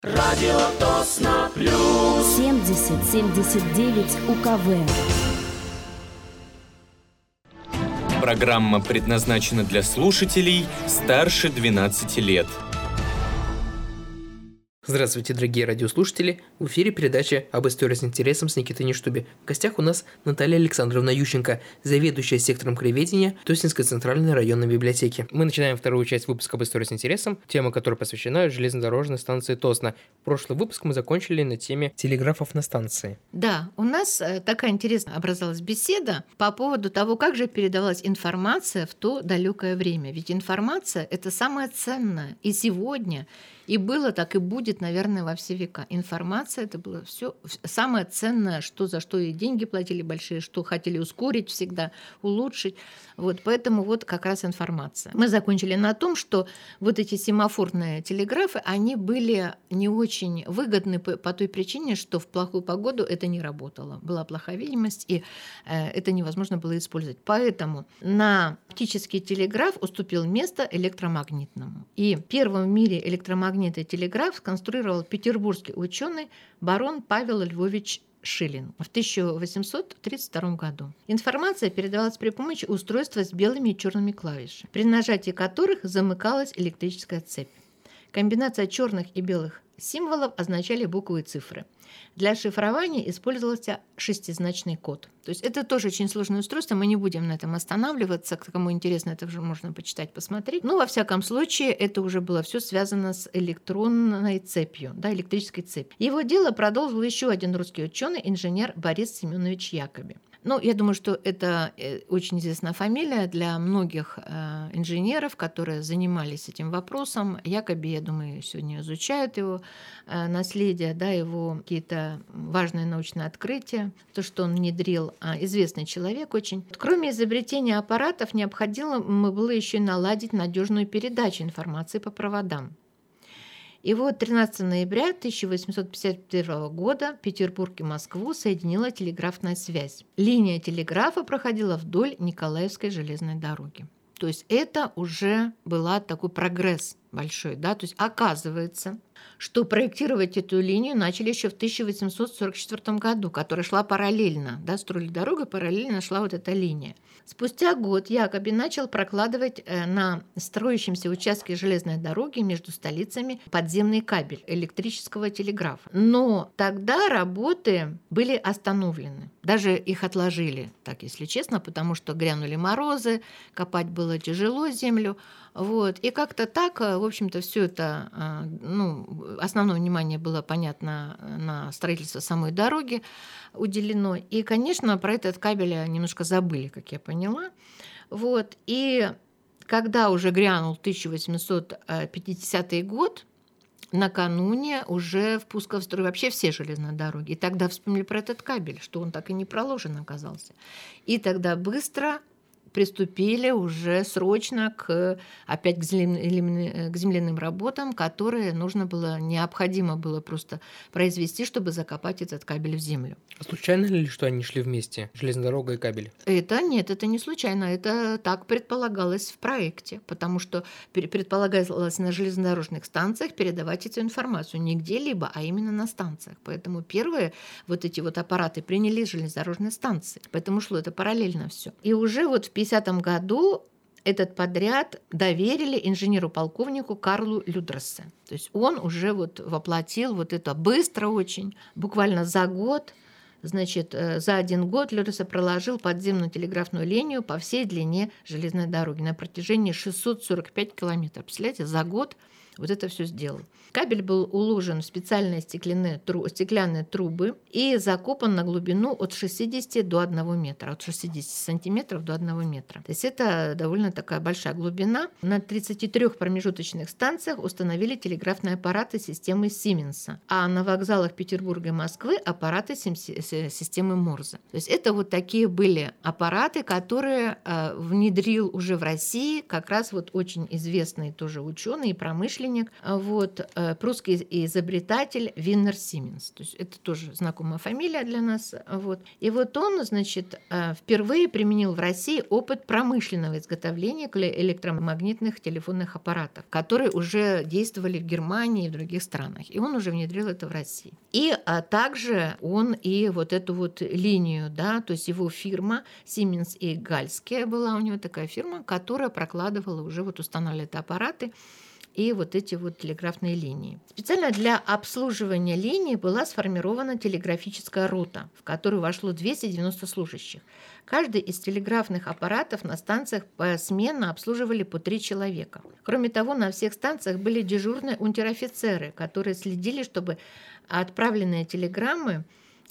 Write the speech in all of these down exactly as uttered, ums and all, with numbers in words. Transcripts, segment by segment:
Радио Тосно Плюс семьдесят семьдесят девять УКВ. Программа предназначена для слушателей старше двенадцати лет. Здравствуйте, дорогие радиослушатели! В эфире передача об истории с интересом с Никитой Ништуби. В гостях у нас Наталья Александровна Ющенко, заведующая сектором краеведения Тоснинской центральной районной библиотеки. Мы начинаем вторую часть выпуска об истории с интересом, тема которой посвящена железнодорожной станции Тосно. Прошлый выпуск мы закончили на теме телеграфов на станции. Да, у нас такая интересная образовалась беседа по поводу того, как же передавалась информация в то далекое время. Ведь информация – это самое ценное и сегодня, и было так, и будет, наверное, во все века. Информация – это было все самое ценное, что за что и деньги платили большие, что хотели ускорить всегда, улучшить. Вот, поэтому вот как раз информация. Мы закончили на том, что вот эти семафорные телеграфы, они были не очень выгодны по, по той причине, что в плохую погоду это не работало. Была плохая видимость, и э, это невозможно было использовать. Поэтому на оптический телеграф уступил место электромагнитному. И первым в мире электромагнитный телеграф сконструировал петербургский ученый барон Павел Львович Шилин в тысяча восемьсот тридцать втором году. Информация передавалась при помощи устройства с белыми и черными клавишами, при нажатии которых замыкалась электрическая цепь. Комбинация черных и белых символов означали буквы и цифры. Для шифрования использовался шестизначный код. То есть это тоже очень сложное устройство, мы не будем на этом останавливаться. Кому интересно, это уже можно почитать, посмотреть. Но во всяком случае, это уже было все связано с электронной цепью, да, электрической цепью. Его дело продолжил еще один русский ученый, инженер Борис Семенович Якоби. Ну, я думаю, что это очень известная фамилия для многих э, инженеров, которые занимались этим вопросом. Якоби, я думаю, сегодня изучают его э, наследие, да, его какие-то важные научные открытия, то, что он внедрил, э, известный человек очень. Кроме изобретения аппаратов, необходимо было еще и наладить надежную передачу информации по проводам. И вот тринадцатого ноября тысяча восемьсот пятьдесят первого года Петербург и Москву соединила телеграфная связь. Линия телеграфа проходила вдоль Николаевской железной дороги. То есть это уже был такой прогресс большой. Да? То есть оказывается, что проектировать эту линию начали еще в тысяча восемьсот сорок четвёртом году, которая шла параллельно. Да? Строили дорогу, параллельно шла вот эта линия. Спустя год Якоби начал прокладывать на строящемся участке железной дороги между столицами подземный кабель электрического телеграфа. Но тогда работы были остановлены. Даже их отложили, так если честно, потому что грянули морозы, копать было тяжело землю. Вот. И как-то так, в общем-то, все это, ну, основное внимание было, понятно, на строительство самой дороги уделено. И, конечно, про этот кабель немножко забыли, как я поняла. Вот. И когда уже грянул тысяча восемьсот пятидесятый год, накануне уже впуска в строй вообще все железные дороги. И тогда вспомнили про этот кабель, что он так и не проложен оказался. И тогда быстро приступили уже срочно к, опять к земляным, к земляным работам, которые нужно было, необходимо было просто произвести, чтобы закопать этот кабель в землю. А случайно ли, что они шли вместе, железная дорога и кабель? Это нет, это не случайно, это так предполагалось в проекте, потому что предполагалось на железнодорожных станциях передавать эту информацию не где-либо, а именно на станциях. Поэтому первые вот эти вот аппараты приняли железнодорожные станции, поэтому шло это параллельно все. И уже вот в пятидесятом году этот подряд доверили инженеру-полковнику Карлу Людрессе. То есть он уже вот воплотил вот это быстро очень, буквально за год. Значит, за один год Людрессе проложил подземную телеграфную линию по всей длине железной дороги на протяжении шестьсот сорок пять километров. Представляете, за год вот это все сделал. Кабель был уложен в специальные стеклянные, тру, стеклянные трубы и закопан на глубину от шестидесяти до одного метра, от шестидесяти сантиметров до одного метра. То есть это довольно такая большая глубина. На тридцати трёх промежуточных станциях установили телеграфные аппараты системы Сименса, а на вокзалах Петербурга и Москвы аппараты системы Морзе. То есть это вот такие были аппараты, которые внедрил уже в России как раз вот очень известный тоже ученый и промышленник промышленник, вот, прусский изобретатель Виннер Сименс. То есть это тоже знакомая фамилия для нас. Вот. И вот он, значит, впервые применил в России опыт промышленного изготовления электромагнитных телефонных аппаратов, которые уже действовали в Германии и в других странах. И он уже внедрил это в России. И а также он и вот эту вот линию, да, то есть его фирма Siemens и Гальская была у него такая фирма, которая прокладывала, уже вот устанавливали аппараты и вот эти вот телеграфные линии. Специально для обслуживания линии была сформирована телеграфическая рота, в которую вошло двести девяносто служащих. Каждый из телеграфных аппаратов на станциях посменно обслуживали по три человека. Кроме того, на всех станциях были дежурные унтер-офицеры, которые следили, чтобы отправленные телеграммы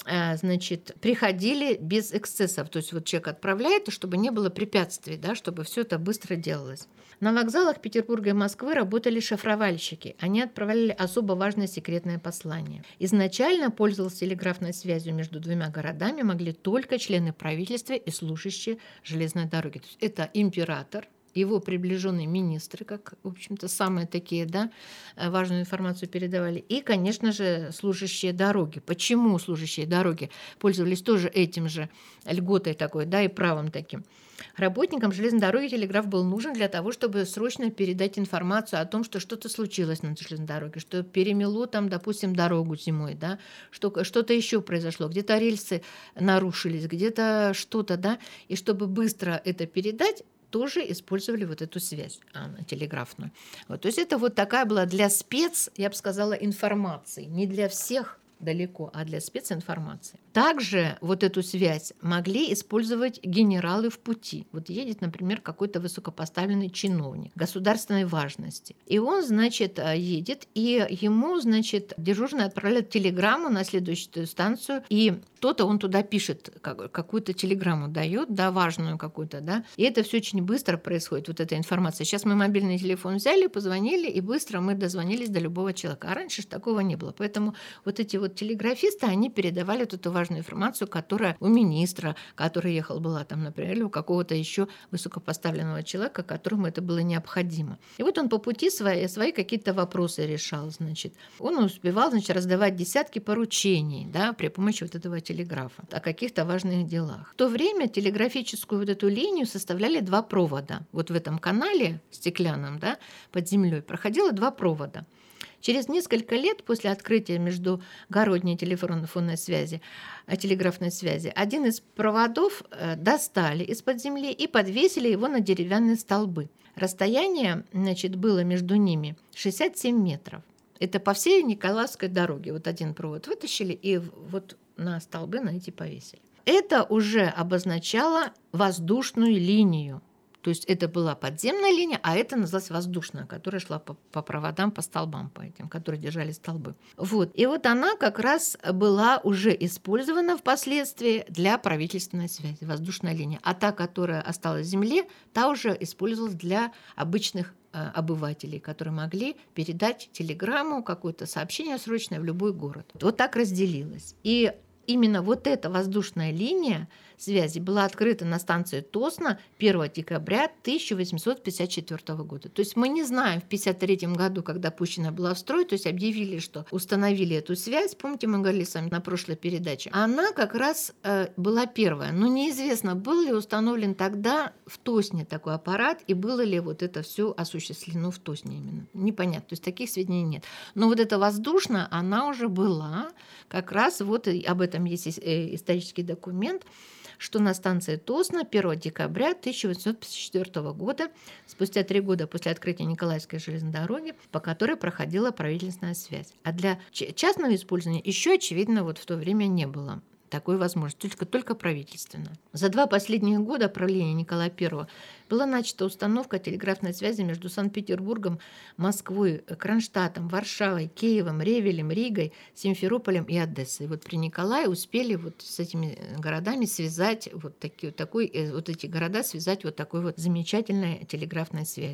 значит, приходили без эксцессов. То есть вот человек отправляет, и чтобы не было препятствий, да, чтобы все это быстро делалось. На вокзалах Петербурга и Москвы работали шифровальщики. Они отправляли особо важное секретное послание. Изначально пользоваться телеграфной связью между двумя городами могли только члены правительства и служащие железной дороги. То есть это император, его приближенные министры, как, в общем-то, самые такие, да, важную информацию передавали. И, конечно же, служащие дороги. Почему служащие дороги пользовались тоже этим же льготой такой, да, и правом таким? Работникам железной дороги телеграф был нужен для того, чтобы срочно передать информацию о том, что что-то случилось на железной дороге, что перемело там, допустим, дорогу зимой, да, что что-то еще произошло, где-то рельсы нарушились, где-то что-то, да, и чтобы быстро это передать, тоже использовали вот эту связь а, телеграфную. Вот, то есть это вот такая была для спец, я бы сказала, информации, не для всех далеко, а для специнформации. Также вот эту связь могли использовать генералы в пути. Вот едет, например, какой-то высокопоставленный чиновник государственной важности. И он, значит, едет, и ему, значит, дежурный отправляет телеграмму на следующую станцию, и кто-то он туда пишет, какую-то телеграмму дает, да, важную какую-то, да. И это все очень быстро происходит, вот эта информация. Сейчас мы мобильный телефон взяли, позвонили, и быстро мы дозвонились до любого человека. А раньше же такого не было. Поэтому вот эти вот телеграфисты, они передавали вот эту важную информацию, которая у министра, который ехал, была там, например, или у какого-то еще высокопоставленного человека, которому это было необходимо. И вот он по пути свои, свои какие-то вопросы решал, значит. Он успевал, значит, раздавать десятки поручений, да, при помощи вот этого телеграфа о каких-то важных делах. В то время телеграфическую вот эту линию составляли два провода. Вот в этом канале стеклянном, да, под землей проходило два провода. Через несколько лет после открытия междугородней телефонной связи, телеграфной связи, один из проводов достали из-под земли и подвесили его на деревянные столбы. Расстояние, значит, было между ними шестьдесят семь метров. Это по всей Николаевской дороге. Вот один провод вытащили и вот на столбы на эти повесили. Это уже обозначало воздушную линию. То есть это была подземная линия, а это называлась воздушная, которая шла по, по проводам, по столбам, по этим, которые держали столбы. Вот. И вот она как раз была уже использована впоследствии для правительственной связи, воздушная линия. А та, которая осталась в земле, та уже использовалась для обычных э, обывателей, которые могли передать телеграмму, какое-то сообщение срочное в любой город. Вот так разделилась. И именно вот эта воздушная линия связи была открыта на станции Тосно первого декабря тысяча восемьсот пятьдесят четвёртого года. То есть мы не знаем, в пятьдесят третьем году, когда пущена была в строй, то есть объявили, что установили эту связь, помните, мы говорили с вами на прошлой передаче, она как раз э, была первая. Но неизвестно, был ли установлен тогда в Тосне такой аппарат, и было ли вот это все осуществлено в Тосне именно. Непонятно, то есть таких сведений нет. Но вот эта воздушная, она уже была, как раз вот об этом есть исторический документ, что на станции Тосно первого декабря тысяча восемьсот пятьдесят четвёртого года, спустя три года после открытия Николаевской железной дороги, по которой проходила правительственная связь. А для частного использования еще, очевидно, вот в то время не было такой возможности, только, только правительственно. За два последних года правления Николая Первого была начата установка телеграфной связи между Санкт-Петербургом, Москвой, Кронштадтом, Варшавой, Киевом, Ревелем, Ригой, Симферополем и Одессой. Вот при Николае успели вот с этими городами связать вот, такие, такой, вот эти города связать вот такой вот замечательной телеграфной связью.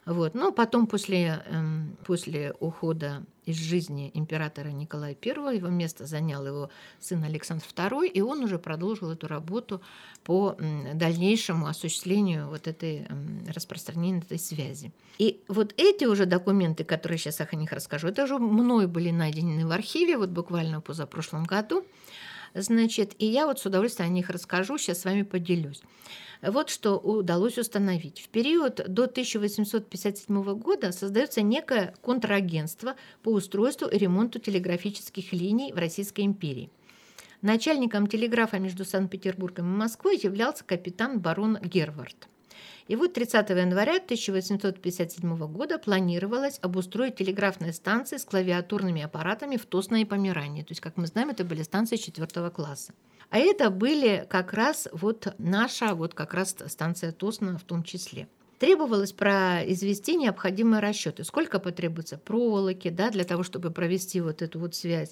Вот. Но потом, после, эм, после ухода из жизни императора Николая Первого, его место занял его сын Александр Второй, и он уже продолжил эту работу по м, дальнейшему осуществлению вот этой м, распространения этой связи. И вот эти уже документы, которые сейчас я о них расскажу, это уже мной были найдены в архиве, вот буквально в позапрошлом году. Значит, и я вот с удовольствием о них расскажу, сейчас с вами поделюсь. Вот что удалось установить. В период до тысяча восемьсот пятьдесят седьмого года создается некое контрагентство по устройству и ремонту телеграфических линий в Российской империи. Начальником телеграфа между Санкт-Петербургом и Москвой являлся капитан барон Гервард. И вот тридцатого января тысяча восемьсот пятьдесят седьмого года планировалось обустроить телеграфные станции с клавиатурными аппаратами в Тосно и Померании. То есть, как мы знаем, это были станции четвертого класса. А это были как раз вот наша, вот как раз станция Тосно в том числе. Требовалось произвести необходимые расчеты. Сколько потребуется проволоки, да, для того, чтобы провести вот эту вот связь.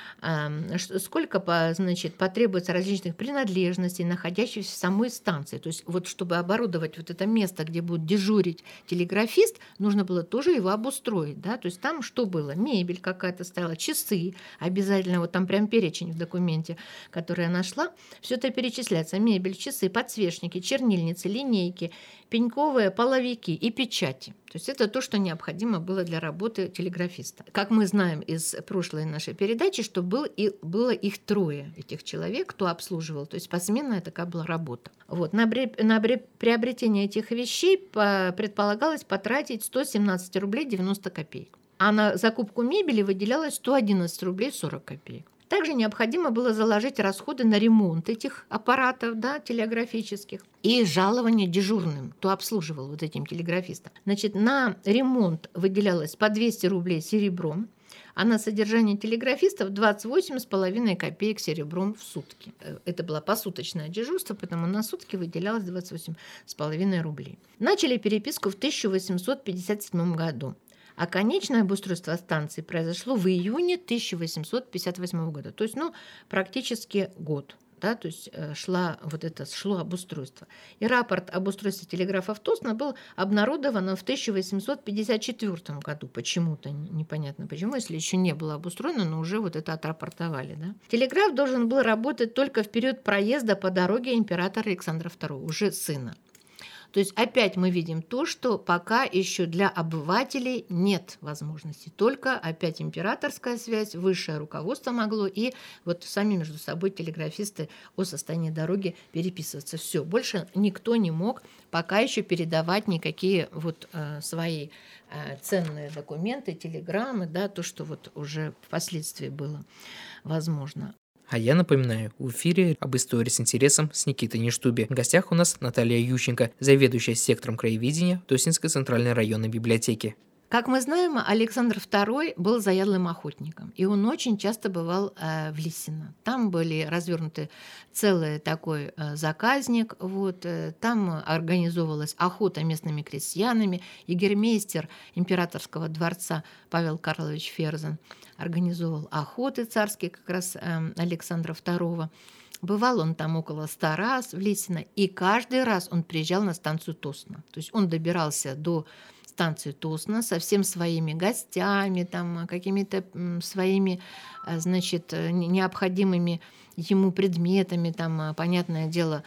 Сколько, значит, потребуется различных принадлежностей, находящихся в самой станции. То есть вот чтобы оборудовать вот это место, где будет дежурить телеграфист, нужно было тоже его обустроить. Да? То есть там что было? Мебель какая-то стояла, часы обязательно, вот там прям перечень в документе, который я нашла. Все это перечисляется. Мебель, часы, подсвечники, чернильницы, линейки, пеньковые половики и печати. То есть это то, что необходимо было для работы телеграфиста. Как мы знаем из прошлой нашей передачи, что был и, было их трое, этих человек, кто обслуживал. То есть посменная такая была работа. Вот. На, на приобретение этих вещей по, предполагалось потратить сто семнадцать рублей девяносто копеек. А на закупку мебели выделялось сто одиннадцать рублей сорок копеек. Также необходимо было заложить расходы на ремонт этих аппаратов, да, телеграфических и жалование дежурным, кто обслуживал вот этим телеграфистам. Значит, на ремонт выделялось по двести рублей серебром, а на содержание телеграфистов двадцать восемь с половиной копеек серебром в сутки. Это было посуточное дежурство, поэтому на сутки выделялось двадцать восемь с половиной рублей. Начали переписку в тысяча восемьсот пятьдесят седьмом году. А конечное обустройство станции произошло в июне тысяча восемьсот пятьдесят восьмого года. То есть, ну, практически год. Да, то есть шла, вот это, шло обустройство. И рапорт об устройстве телеграфа в Тосно был обнародован в тысяча восемьсот пятьдесят четвёртом году. Почему-то, непонятно почему, если еще не было обустроено, но уже вот это отрапортовали. Да? Телеграф должен был работать только в период проезда по дороге императора Александра Второго, уже сына. То есть опять мы видим то, что пока еще для обывателей нет возможности. Только опять императорская связь, высшее руководство могло и вот сами между собой телеграфисты о состоянии дороги переписываться. Все, больше никто не мог пока еще передавать никакие вот э, свои э, ценные документы, телеграммы, да, то, что вот уже впоследствии было возможно. А я напоминаю, в эфире об истории с интересом с Никитой Ништуби. В гостях у нас Наталья Ющенко, заведующая сектором краеведения Тоснинской центральной районной библиотеки. Как мы знаем, Александр Второй был заядлым охотником, и он очень часто бывал э, в Лисино. Там были развернуты целый такой э, заказник, вот, э, там организовывалась охота местными крестьянами. Егермейстер императорского дворца Павел Карлович Ферзен организовал охоты царские как раз э, Александра Второго. Бывал он там около ста раз в Лисино, и каждый раз он приезжал на станцию Тосно. То есть он добирался до станции Тосно со всеми своими гостями, там, какими-то своими, значит, необходимыми ему предметами, там, понятное дело,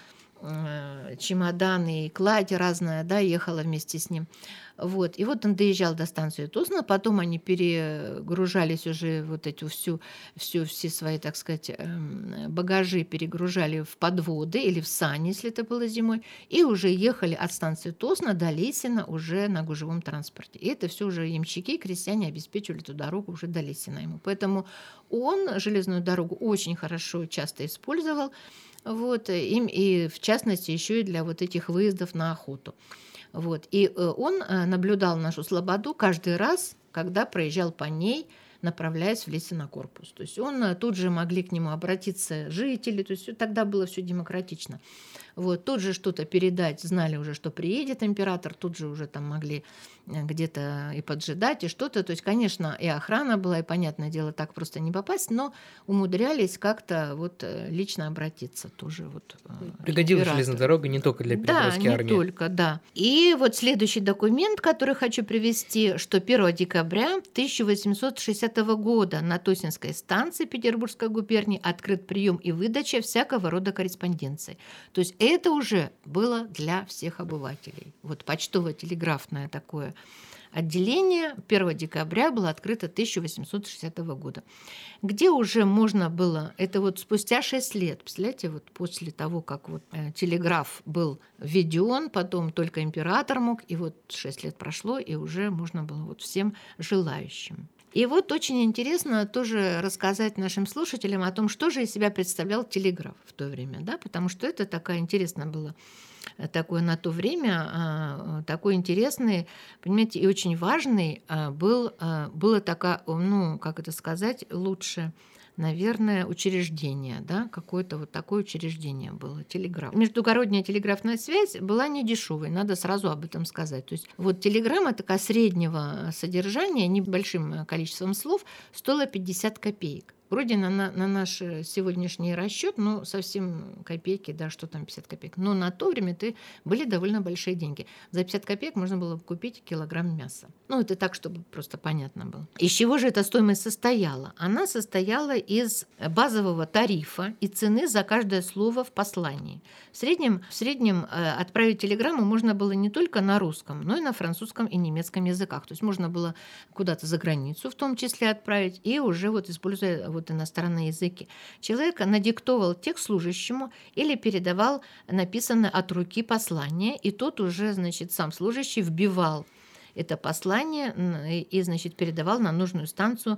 чемоданы и кладь разная, да, ехала вместе с ним. Вот. И вот он доезжал до станции Тосно, потом они перегружались уже, вот эту всю, всю, все свои, так сказать, багажи перегружали в подводы или в сани, если это было зимой, и уже ехали от станции Тосно до Лисина уже на гужевом транспорте. И это все уже ямщики, крестьяне обеспечивали эту дорогу уже до Лисина ему. Поэтому он железную дорогу очень хорошо часто использовал, вот, им, и в частности еще и для вот этих выездов на охоту. Вот. И он наблюдал нашу слободу каждый раз, когда проезжал по ней, направляясь в Лисинокорпус. То есть он тут же могли к нему обратиться жители, то есть тогда было все демократично. Вот, тут же что-то передать, знали уже, что приедет император, тут же уже там могли где-то и поджидать, и что-то. То есть, конечно, и охрана была, и, понятное дело, так просто не попасть, но умудрялись как-то вот лично обратиться тоже. Вот, пригодилась железная дорога не только для переброски да, армии. Да, не только, да. И вот следующий документ, который хочу привести, что первого декабря тысяча восемьсот шестидесятого года на Тосинской станции Петербургской губернии открыт прием и выдача всякого рода корреспонденции. То есть это уже было для всех обывателей. Вот почтово-телеграфное такое отделение первого декабря было открыто тысяча восемьсот шестидесятого года, где уже можно было, это вот спустя шесть лет, представляете, вот после того, как вот э, телеграф был введен, потом только император мог, и вот шесть лет прошло, и уже можно было вот всем желающим. И вот очень интересно тоже рассказать нашим слушателям о том, что же из себя представлял телеграф в то время, да, потому что это такая интересная была такое на то время, такой интересный, понимаете, и очень важный был, было такое, ну, как это сказать, лучше, наверное, учреждение, да, какое-то вот такое учреждение было, телеграф. Междугородняя телеграфная связь была не дешевой, надо сразу об этом сказать. То есть вот телеграмма такая среднего содержания, небольшим количеством слов, стоила пятьдесят копеек. Вроде на, на, на наш сегодняшний расчет, ну, совсем копейки, да, что там пятьдесят копеек. Но на то время это были довольно большие деньги. За пятьдесят копеек можно было купить килограмм мяса. Ну, это так, чтобы просто понятно было. Из чего же эта стоимость состояла? Она состояла из базового тарифа и цены за каждое слово в послании. В среднем, в среднем э, отправить телеграмму можно было не только на русском, но и на французском и немецком языках. То есть можно было куда-то за границу в том числе отправить, и уже вот используя вот иностранные языки. Человек надиктовал текст служащему или передавал написанное от руки послание, и тот уже, значит, сам служащий вбивал это послание и, значит, передавал на нужную станцию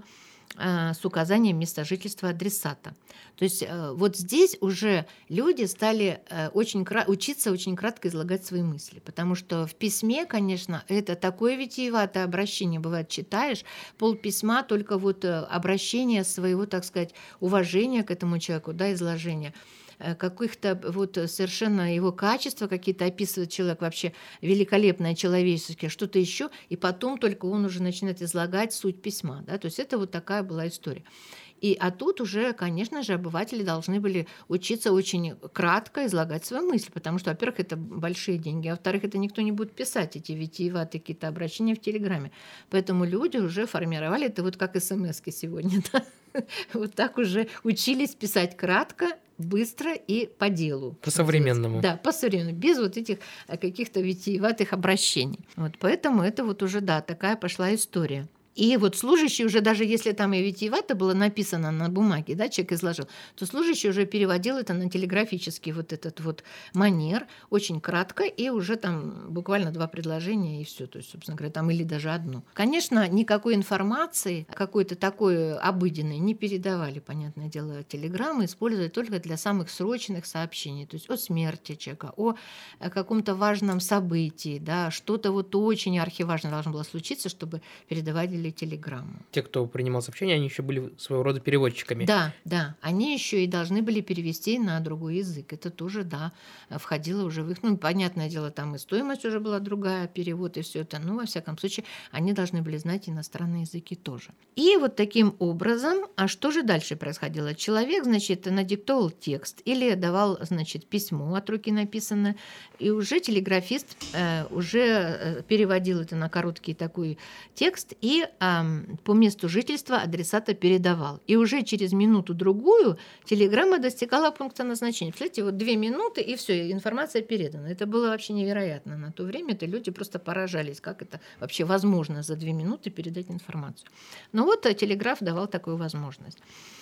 с указанием места жительства адресата. То есть вот здесь уже люди стали очень, учиться очень кратко излагать свои мысли, потому что в письме, конечно, это такое витиеватое обращение, бывает, читаешь полписьма, только вот обращение своего, так сказать, уважения к этому человеку, да, изложения, каких-то вот совершенно его качества какие-то описывает человек, вообще великолепное человеческое, что-то еще, и потом только он уже начинает излагать суть письма. Да? То есть это вот такая была история. И, а тут уже, конечно же, обыватели должны были учиться очень кратко излагать свою мысль, потому что, во-первых, это большие деньги, а во-вторых, это никто не будет писать, эти витиеватые какие-то обращения в Телеграме. Поэтому люди уже формировали, это вот как эс-эм-эски сегодня, да? Вот так уже учились писать кратко, быстро и по делу. По-современному. Да, по-современному, без вот этих каких-то витиеватых обращений. Вот поэтому это вот уже, да, такая пошла история. И вот служащий уже, даже если там и витиевато было написано на бумаге, да, человек изложил, то служащий уже переводил это на телеграфический вот этот вот манер, очень кратко, и уже там буквально два предложения, и все, то есть, собственно говоря, там или даже одно. Конечно, никакой информации какой-то такой обыденной не передавали, понятное дело, телеграммы использовали только для самых срочных сообщений, то есть о смерти человека, о каком-то важном событии, да, что-то вот очень архиважное должно было случиться, чтобы передавали телеграмму. Те, кто принимал сообщения, они еще были своего рода переводчиками. Да, да. Они еще и должны были перевести на другой язык. Это тоже, да, входило уже в их... Ну, понятное дело, там и стоимость уже была другая, перевод и все это. Ну, во всяком случае, они должны были знать иностранные языки тоже. И вот таким образом, а что же дальше происходило? Человек, значит, надиктовал текст или давал, значит, письмо от руки написанное, и уже телеграфист э, уже переводил это на короткий такой текст и по месту жительства адресата передавал. И уже через минуту-другую телеграмма достигала пункта назначения. Представляете, вот две минуты, и все, информация передана. Это было вообще невероятно. На то время это люди просто поражались, как это вообще возможно за две минуты передать информацию. Но вот телеграф давал такую возможность.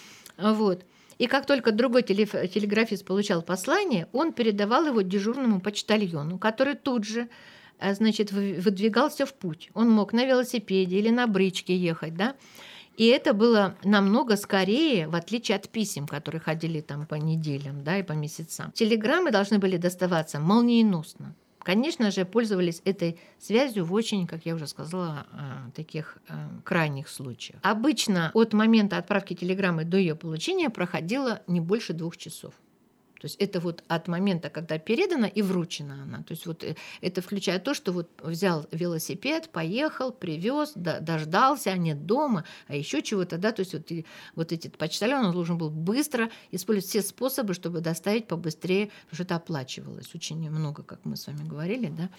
Вот. И как только другой телеграфист получал послание, он передавал его дежурному почтальону, который тут же, значит, выдвигался в путь. Он мог на велосипеде или на бричке ехать, да. И это было намного скорее, в отличие от писем, которые ходили там по неделям, да, и по месяцам. Телеграммы должны были доставаться молниеносно. Конечно же, пользовались этой связью в очень, как я уже сказала, таких крайних случаях. Обычно от момента отправки телеграммы до ее получения проходило не больше двух часов. То есть это вот от момента, когда передана и вручена она. То есть вот это включает то, что вот взял велосипед, поехал, привез, дождался, а нет дома, а еще чего-то, да, то есть вот, вот эти почтальон, он должен был быстро использовать все способы, чтобы доставить побыстрее, потому что это оплачивалось очень много, как мы с вами говорили, да.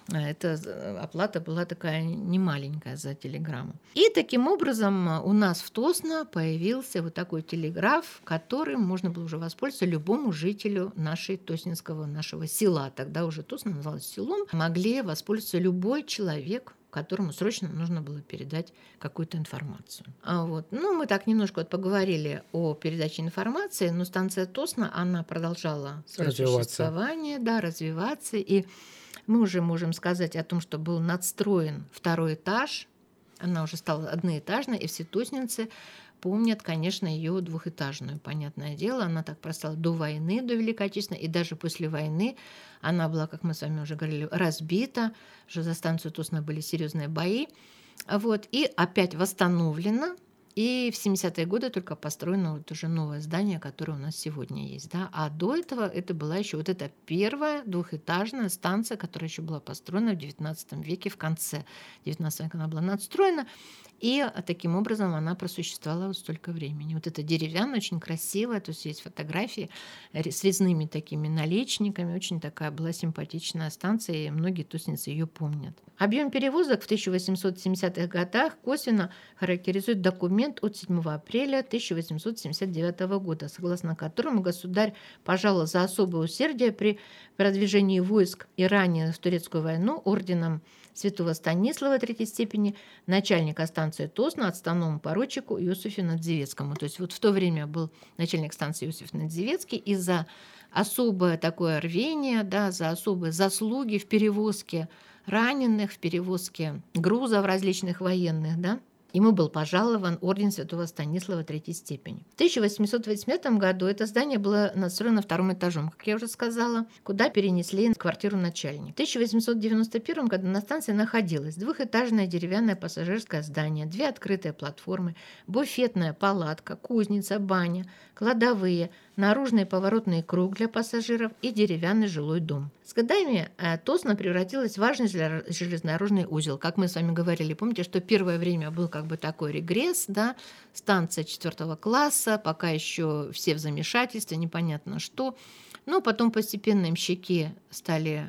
Эта оплата была такая немаленькая за телеграмму. И таким образом у нас в Тосно появился вот такой телеграф, которым можно было уже воспользоваться любому жителю нашей тоснинского нашего села. Тогда уже Тосно называлось селом. Могли воспользоваться любой человек, которому срочно нужно было передать какую-то информацию. А вот. Ну, мы так немножко вот поговорили о передаче информации, но станция Тосно, она продолжала свое существование, да, развиваться, и мы уже можем сказать о том, что был надстроен второй этаж, она уже стала одноэтажной, и все тоснинцы помнят, конечно, ее двухэтажную, понятное дело. Она так простала до войны, до Великой Отечественной, и даже после войны она была, как мы с вами уже говорили, разбита, что за станцию Тосно были серьезные бои, вот, и опять восстановлена. И в семидесятые годы только построено вот уже новое здание, которое у нас сегодня есть. Да? А до этого это была еще вот эта первая двухэтажная станция, которая еще была построена в девятнадцатом веке, в конце девятнадцатого века она была надстроена. И таким образом она просуществовала вот столько времени. Вот это деревянная, очень красивая, то есть есть фотографии с резными такими наличниками. Очень такая была симпатичная станция, и многие тоснинцы ее помнят. Объем перевозок в тысяча восемьсот семидесятых годах косвенно характеризует документ от седьмого апреля тысяча восемьсот семьдесят девятого года, согласно которому государь пожаловал за особое усердие при продвижении войск и ранее в Турецкую войну орденом святого Станислава третьей степени начальника станции Тосно отставному поручику Иосифу Надзевецкому. То есть вот в то время был начальник станции Иосиф Надзевецкий, и за особое такое рвение, да, за особые заслуги в перевозке раненых, в перевозке грузов различных военных, да, ему был пожалован орден святого Станислава третьей степени. В тысяча восемьсот восемьдесят пятом году это здание было надстроено вторым этажом, как я уже сказала, куда перенесли квартиру начальника. В тысяча восемьсот девяносто первом году на станции находилось двухэтажное деревянное пассажирское здание, две открытые платформы, буфетная палатка, кузница, баня, кладовые, наружный поворотный круг для пассажиров и деревянный жилой дом. С годами Тосно превратилась в важный железнодорожный узел. Как мы с вами говорили, помните, что первое время был как бы такой регресс, да, станция четвертого класса, пока еще все в замешательстве, непонятно что. Но потом постепенно имщики стали,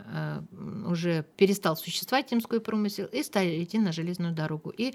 уже перестал существовать земской промысел, и стали идти на железную дорогу. И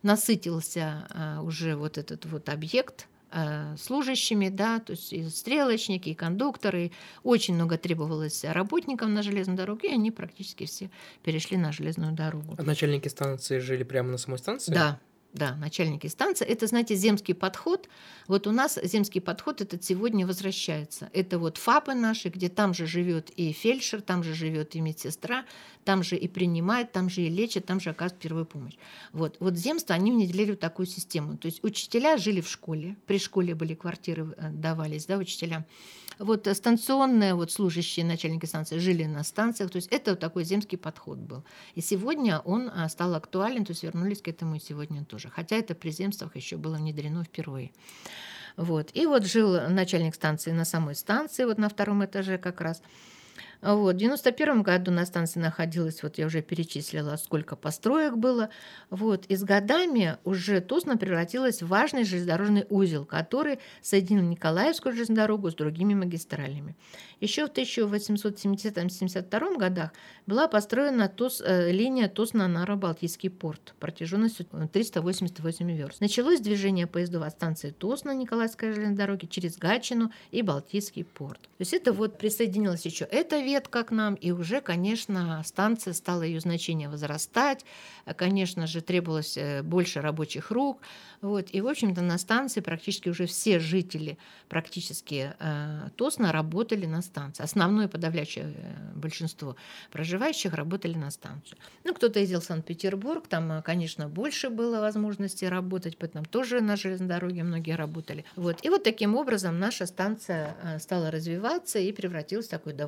насытился уже вот этот вот объект служащими, да, то есть и стрелочники, и кондукторы. Очень много требовалось работников на железную дорогу, и они практически все перешли на железную дорогу. А начальники станции жили прямо на самой станции? Да. Да, начальники станции. Это, знаете, земский подход. Вот у нас земский подход этот сегодня возвращается. Это вот ФАПы наши, где там же живет и фельдшер, там же живет и медсестра, там же и принимает, там же и лечит, там же оказывает первую помощь. Вот, вот земство, они внедрили вот такую систему. То есть учителя жили в школе, при школе были квартиры, давались, да, учителям. Вот станционные вот служащие, начальники станции жили на станциях. То есть это вот такой земский подход был. И сегодня он стал актуален, то есть вернулись к этому и сегодня тоже. Хотя это при земствах еще было внедрено впервые. Вот. И вот жил начальник станции на самой станции, вот на втором этаже как раз. Вот. В девяносто первом году на станции находилось, вот я уже перечислила, сколько построек было. Вот. И с годами уже Тосно превратилась в важный железнодорожный узел, который соединил Николаевскую железную дорогу с другими магистралями. Еще в тысяча восемьсот семидесятом — семьдесят втором годах была построена Тос, э, линия Тосно-Нара-Балтийский порт протяженностью триста восемьдесят восемь верст. Началось движение поездов от станции Тосно Николаевской железной дороги через Гатчину и Балтийский порт. То есть это вот присоединилась еще эта ветка к нам, и уже, конечно, станция стала ее значение возрастать, конечно же, требовалось больше рабочих рук, вот, и, в общем-то, на станции практически уже все жители практически э, Тосно работали на станции. Основное подавляющее большинство проживающих работали на станцию. Ну, кто-то ездил в Санкт-Петербург, там, конечно, больше было возможности работать, поэтому тоже на железной дороге многие работали. Вот. И вот таким образом наша станция стала развиваться и превратилась в такой довольно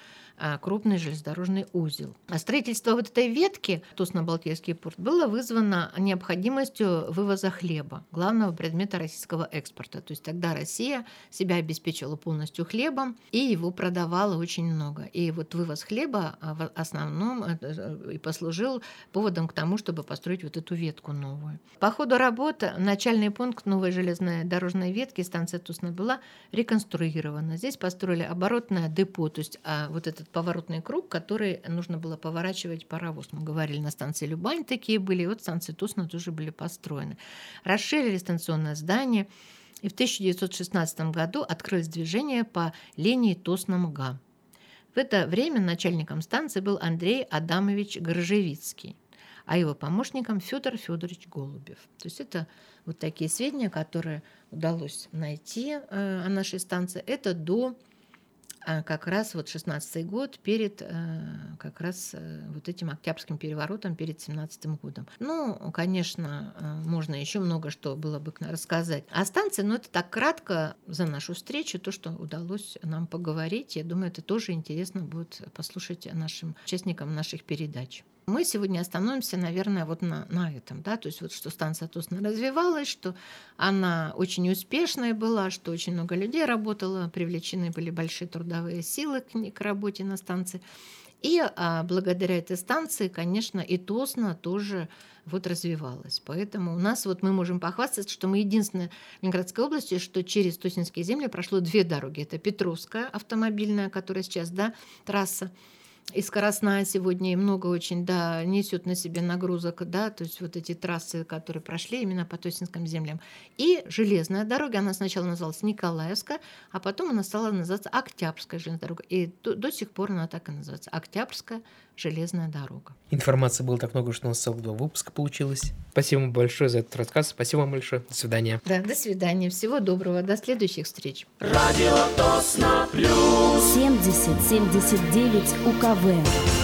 крупный железнодорожный узел. А строительство вот этой ветки Тосно-Балтийский порт было вызвано необходимостью вывоза хлеба, главного предмета российского экспорта. То есть тогда Россия себя обеспечивала полностью хлебом и его продавала очень много. И вот вывоз хлеба в основном и послужил поводом к тому, чтобы построить вот эту ветку новую. По ходу работы начальный пункт новой железной дорожной ветки станция Тосно была реконструирована. Здесь построили оборотное депо, то есть вот этот поворотный круг, который нужно было поворачивать паровоз. Мы говорили, на станции Любань такие были, и вот станции Тосно тоже были построены. Расширили станционное здание, и в тысяча девятьсот шестнадцатом году открылось движение по линии Тосно-Мга. В это время начальником станции был Андрей Адамович Горжевицкий, а его помощником Федор Федорович Голубев. То есть это вот такие сведения, которые удалось найти э, о нашей станции. Это до э, как раз вот шестнадцатый год, перед э, как раз э, вот этим Октябрьским переворотом, перед семнадцатым годом. Ну, конечно, э, можно еще много что было бы рассказать о станции, но это так кратко за нашу встречу, то, что удалось нам поговорить. Я думаю, это тоже интересно будет послушать нашим участникам наших передач. Мы сегодня остановимся, наверное, вот на, на этом, да, то есть вот что станция Тосно развивалась, что она очень успешная была, что очень много людей работало, привлечены были большие трудовые силы к, к работе на станции. И а, благодаря этой станции, конечно, и Тосно тоже вот развивалась. Поэтому у нас вот мы можем похвастаться, что мы единственная в Ленинградской области, что через Тосненские земли прошло две дороги. Это Петровская автомобильная, которая сейчас, да, трасса, и скоростная сегодня, и много очень, да, несет на себе нагрузок, да, то есть вот эти трассы, которые прошли именно по Тосненским землям. И железная дорога, она сначала называлась Николаевская, а потом она стала называться Октябрьская железная дорога. И до, до сих пор она так и называется, Октябрьская железная дорога. Информации было так много, что у нас целых два выпуска получилось. Спасибо вам большое за этот рассказ. Спасибо вам большое. До свидания. Да, до свидания. Всего доброго. До следующих встреч. Радио Тосно плюс семьдесят семьдесят девять УКВ.